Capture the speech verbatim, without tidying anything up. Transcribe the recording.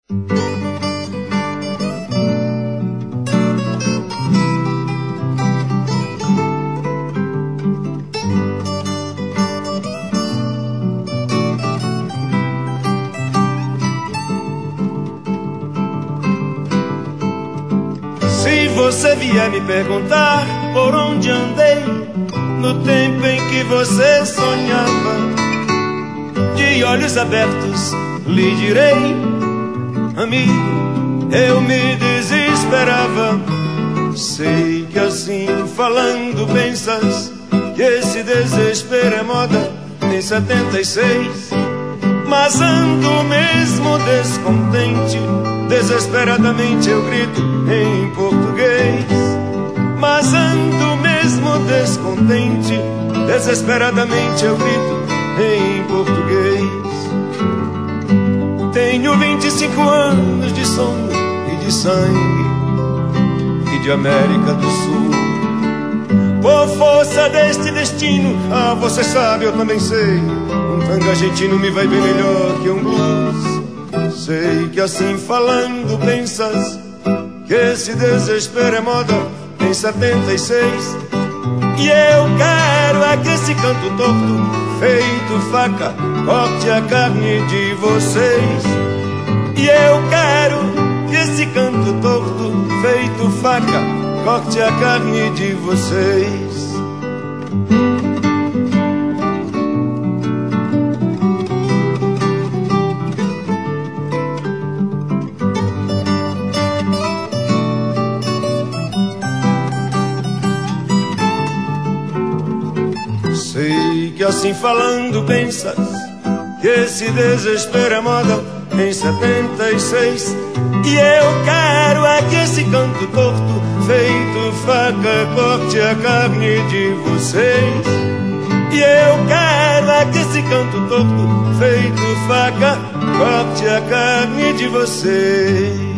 Se você vier me perguntar por onde andei no tempo em que você sonhava, de olhos abertos lhe direi: amigo, eu me desesperava. Sei que assim falando pensas que esse desespero é moda em setenta e seis, mas ando mesmo descontente. Desesperadamente eu grito em português, mas ando mesmo descontente. Desesperadamente eu grito em português. Tenho vinte e cinco anos de sonho e de sangue e de América do Sul. Por força deste destino, ah, você sabe, eu também sei, um tango argentino me vai bem melhor que um blues. Sei que assim falando pensas que esse desespero é moda em setenta e seis, e eu quero é que esse canto torto feito faca corte a carne de vocês. E eu quero que esse canto torto feito faca corte a carne de vocês. Sei que assim falando pensas que esse desespero é moda em setenta e seis, e eu quero é que esse canto torto feito faca corte a carne de vocês. E eu quero é que esse canto torto feito faca corte a carne de vocês.